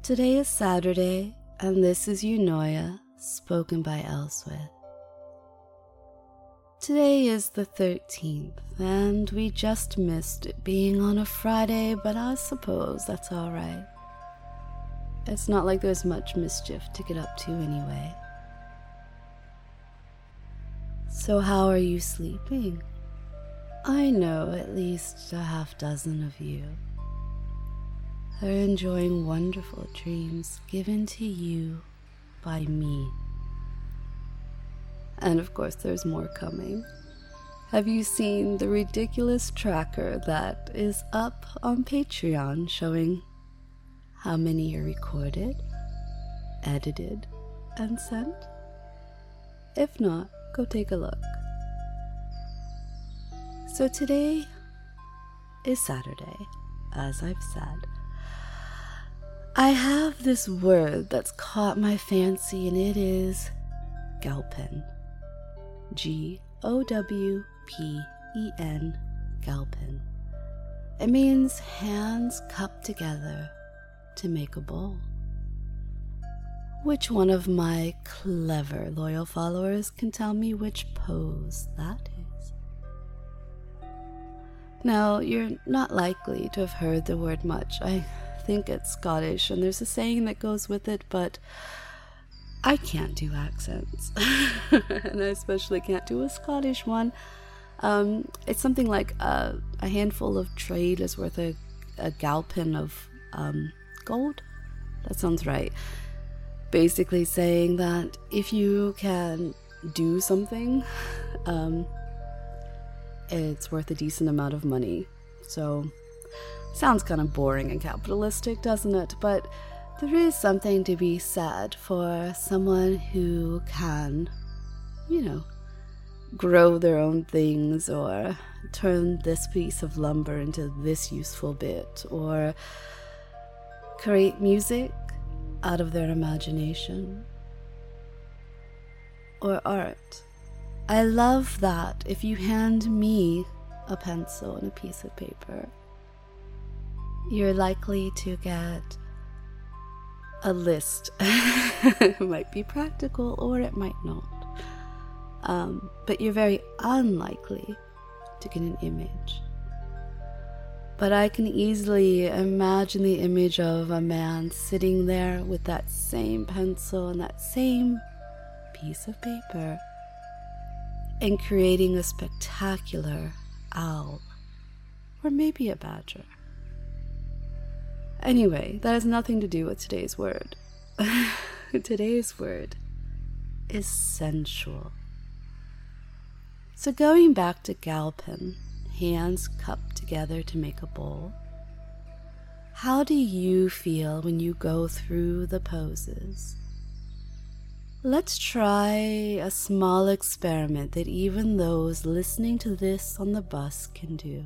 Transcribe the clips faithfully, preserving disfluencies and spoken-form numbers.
Today is Saturday, and this is Eunoia, spoken by Elswith. Today is the thirteenth, and we just missed it being on a Friday, but I suppose that's alright. It's not like there's much mischief to get up to anyway. So how are you sleeping? I know at least a half dozen of you are enjoying wonderful dreams given to you by me. And of course there's more coming. Have you seen the ridiculous tracker that is up on Patreon showing how many are recorded, edited, and sent? If not, go take a look. So today is Saturday, as I've said. I have this word that's caught my fancy, and it is Gowpen. G O W P E N, Gowpen. It means hands cupped together to make a bowl. Which one of my clever loyal followers can tell me which pose that is? Now, you're not likely to have heard the word much. I think it's Scottish, and there's a saying that goes with it, but I can't do accents. And I especially can't do a Scottish one. Um, it's something like a, a handful of trade is worth a, a gowpen of um, gold. That sounds right. Basically saying that if you can do something, um, it's worth a decent amount of money. So, sounds kind of boring and capitalistic, doesn't it? But there is something to be said for someone who can, you know, grow their own things, or turn this piece of lumber into this useful bit, or create music out of their imagination, or art. I love that if you hand me a pencil and a piece of paper, you're likely to get a list. It might be practical or it might not. Um, but you're very unlikely to get an image. But I can easily imagine the image of a man sitting there with that same pencil and that same piece of paper and creating a spectacular owl, or maybe a badger. Anyway, that has nothing to do with today's word. Today's word is sensual. So going back to Gowpen, hands cupped together to make a bowl, how do you feel when you go through the poses? Let's try a small experiment that even those listening to this on the bus can do.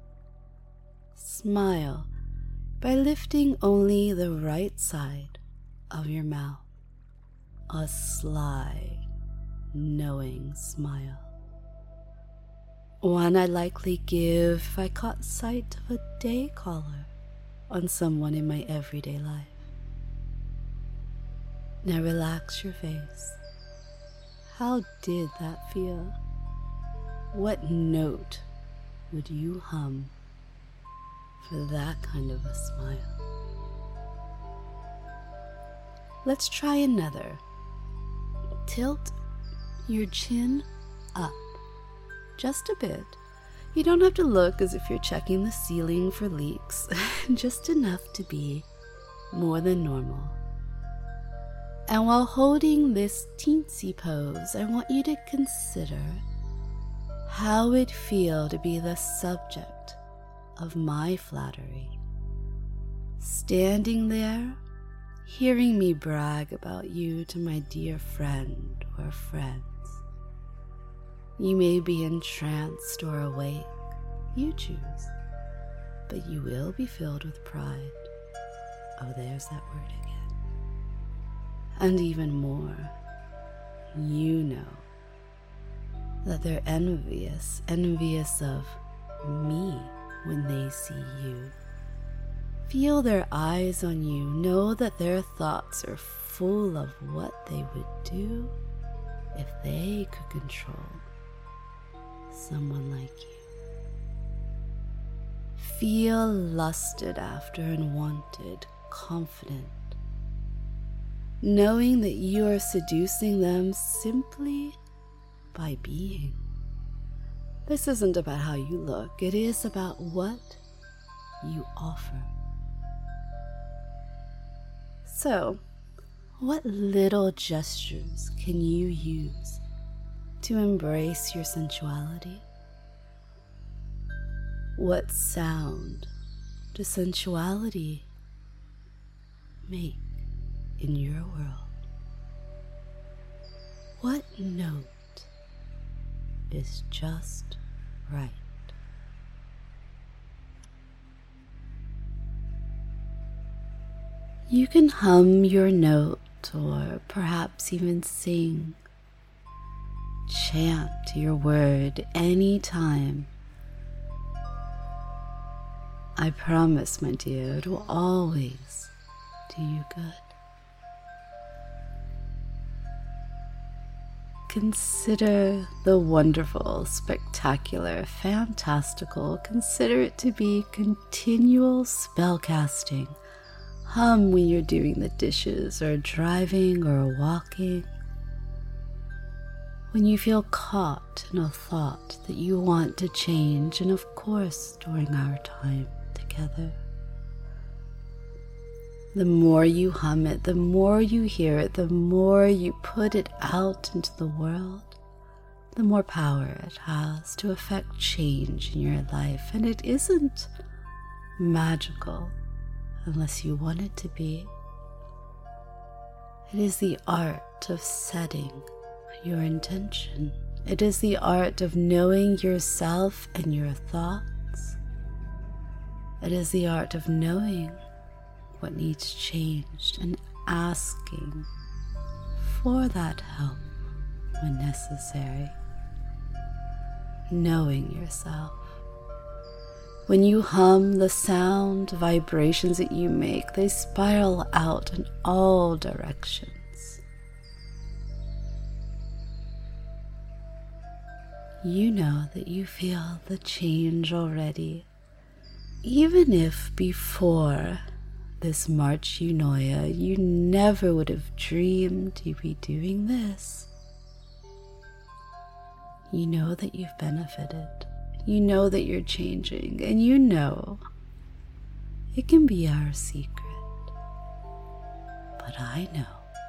Smile by lifting only the right side of your mouth. A sly, knowing smile. One I'd likely give if I caught sight of a day caller on someone in my everyday life. Now relax your face. How did that feel? What note would you hum for that kind of a smile? Let's try another. Tilt your chin up just a bit. You don't have to look as if you're checking the ceiling for leaks, just enough to be more than normal. And while holding this teensy pose, I want you to consider how it'd feel to be the subject of my flattery. Standing there, hearing me brag about you to my dear friend or friends. You may be entranced or awake, you choose, but you will be filled with pride. Oh, there's that word again. And even more, you know that they're envious, envious of me when they see you. Feel their eyes on you. Know that their thoughts are full of what they would do if they could control someone like you. Feel lusted after and wanted, confident, knowing that you are seducing them simply by being. This isn't about how you look, it is about what you offer. So, what little gestures can you use to embrace your sensuality? What sound does sensuality make in your world? What note is just right? You can hum your note or perhaps even sing. Chant your word anytime. I promise, my dear, it will always do you good. Consider the wonderful, spectacular, fantastical. Consider it to be continual spellcasting. Hum when you're doing the dishes or driving or walking. When you feel caught in a thought that you want to change, and of course during our time together. The more you hum it, the more you hear it, the more you put it out into the world, the more power it has to affect change in your life. And it isn't magical unless you want it to be. It is the art of setting your intention. It is the art of knowing yourself and your thoughts. It is the art of knowing what needs changed and asking for that help when necessary. Knowing yourself. When you hum, the sound vibrations that you make, they spiral out in all directions. You know that you feel the change already, even if before this March Eunoia you never would have dreamed you'd be doing this. You know that you've benefited. You know that you're changing, and you know it can be our secret. But I know,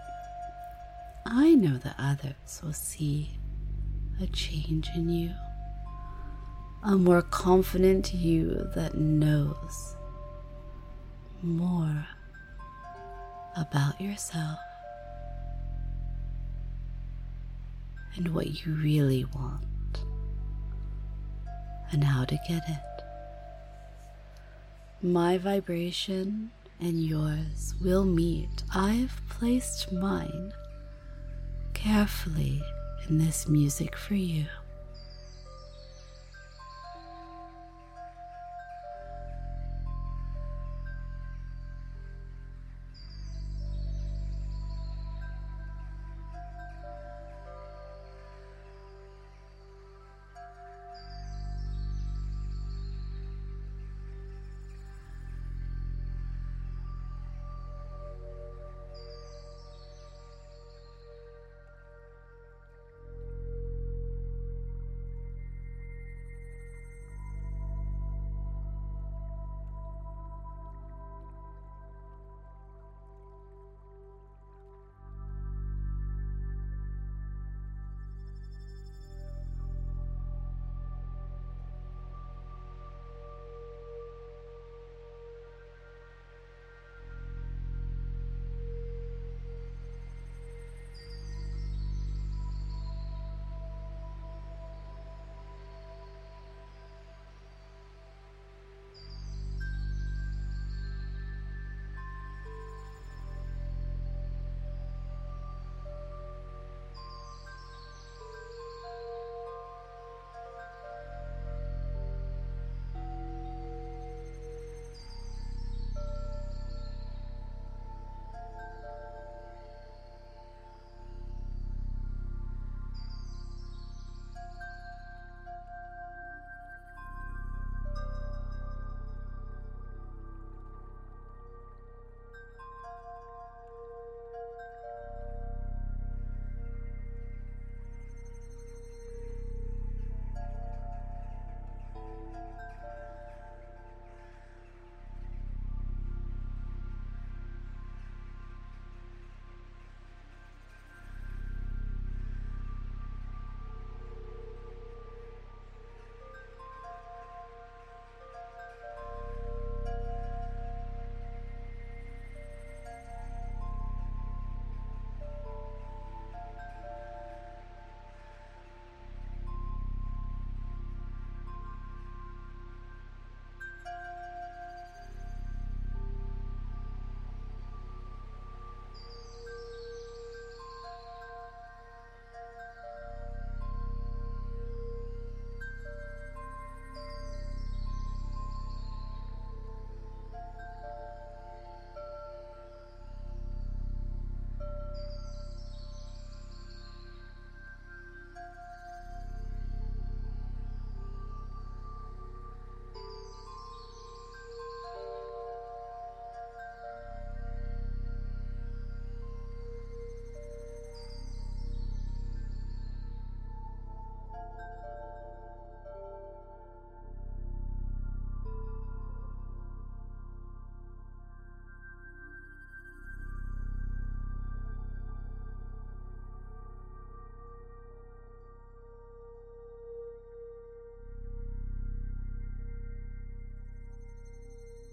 I know that others will see a change in you, a more confident you that knows more about yourself and what you really want and how to get it. My vibration and yours will meet. I've placed mine carefully in this music for you.